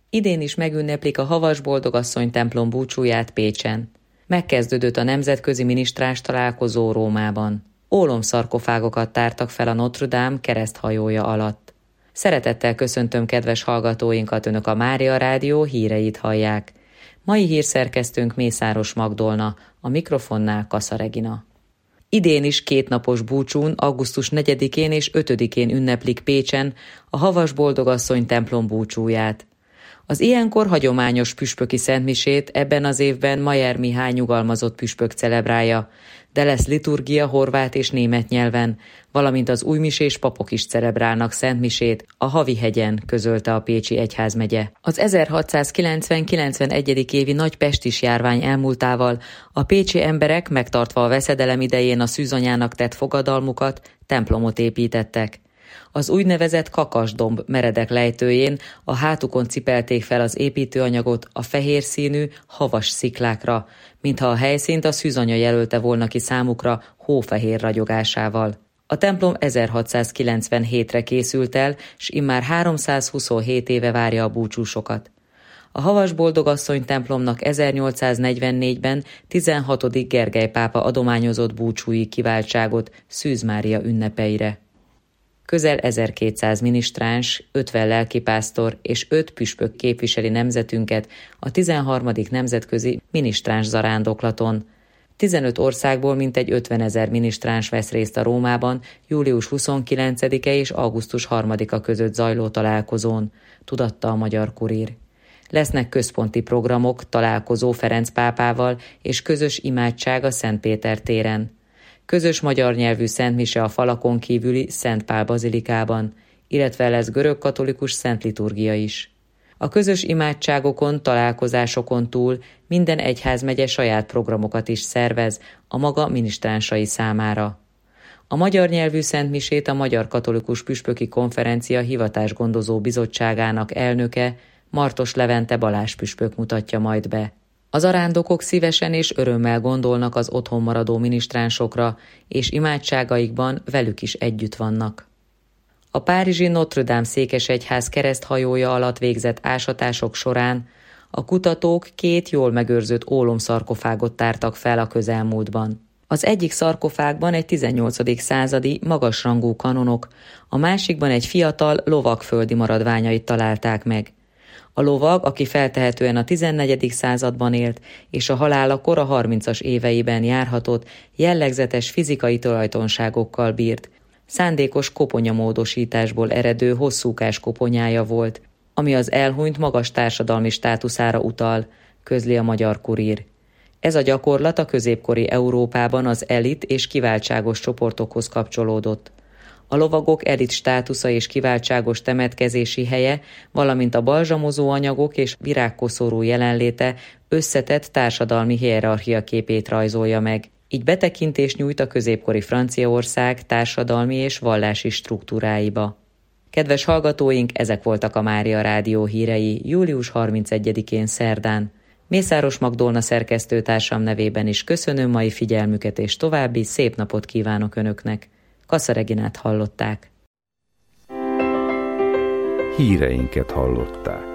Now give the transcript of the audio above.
Idén is megünneplik a Havas Boldogasszony templom búcsúját Pécsen. Megkezdődött a nemzetközi minisztráns találkozó Rómában. Ólomszarkofágokat tártak fel a Notre Dame kereszthajója alatt. Szeretettel köszöntöm kedves hallgatóinkat, Önök a Mária Rádió híreit hallják. Mai hírszerkesztőnk Mészáros Magdolna, a mikrofonnál Kassa Regina. Idén is kétnapos búcsún, augusztus 4-én és 5-én ünneplik Pécsen a Havas Boldogasszony templom búcsúját. Az ilyenkor hagyományos püspöki szentmisét ebben az évben Mayer Mihály nyugalmazott püspök celebrálja, de lesz liturgia horvát és német nyelven, valamint az újmisés papok is celebrálnak szentmisét a Havihegyen, közölte a Pécsi Egyházmegye. Az 1690-91. évi nagy pestis járvány elmúltával a pécsi emberek, megtartva a veszedelem idején a szűzanyának tett fogadalmukat, templomot építettek. Az úgynevezett kakasdomb meredek lejtőjén a hátukon cipelték fel az építőanyagot a fehér színű, havas sziklákra, mintha a helyszínt a szűzanya jelölte volna ki számukra hófehér ragyogásával. A templom 1697-re készült el, s immár 327 éve várja a búcsúsokat. A Havas Boldogasszony templomnak 1844-ben 16. Gergely pápa adományozott búcsúi kiváltságot Szűz Mária ünnepeire. Közel 1200 minisztráns, 50 lelkipásztor és 5 püspök képviseli nemzetünket a 13. nemzetközi minisztráns zarándoklaton. 15 országból mintegy 50 000 minisztráns vesz részt a Rómában július 29-e és augusztus 3-a között zajló találkozón, tudatta a Magyar Kurír. Lesznek központi programok, találkozó Ferenc pápával és közös imádság a Szent Péter téren. Közös magyar nyelvű szentmise a falakon kívüli Szent Pál bazilikában, illetve lesz görögkatolikus szent liturgia is. A közös imádságokon, találkozásokon túl minden egyházmegye saját programokat is szervez a maga minisztránsai számára. A magyar nyelvű szentmisét a Magyar Katolikus Püspöki Konferencia Hivatásgondozó Bizottságának elnöke, Martos Levente Balázs püspök mutatja majd be. Az arándokok szívesen és örömmel gondolnak az otthon maradó minisztránsokra, és imádságaikban velük is együtt vannak. A párizsi Notre Dame székesegyház kereszthajója alatt végzett ásatások során a kutatók 2 jól megőrzött ólomszarkofágot tártak fel a közelmúltban. Az egyik szarkofágban egy 18. századi magasrangú kanonok, a másikban egy fiatal lovag földi maradványait találták meg. A lovag, aki feltehetően a 14. században élt, és a halálakor a 30-as éveiben járhatott, jellegzetes fizikai tulajdonságokkal bírt. Szándékos koponyamódosításból eredő hosszúkás koponyája volt, ami az elhunyt magas társadalmi státuszára utal, közli a Magyar Kurír. Ez a gyakorlat a középkori Európában az elit és kiváltságos csoportokhoz kapcsolódott. A lovagok elit státusza és kiváltságos temetkezési helye, valamint a balzsamozó anyagok és virágkoszorú jelenléte összetett társadalmi hierarchia képét rajzolja meg. Így betekintést nyújt a középkori Franciaország társadalmi és vallási struktúráiba. Kedves hallgatóink, ezek voltak a Mária Rádió hírei július 31-én szerdán. Mészáros Magdolna szerkesztőtársam nevében is köszönöm mai figyelmüket, és további szép napot kívánok Önöknek. Kassa Reginát hallották. Híreinket hallották.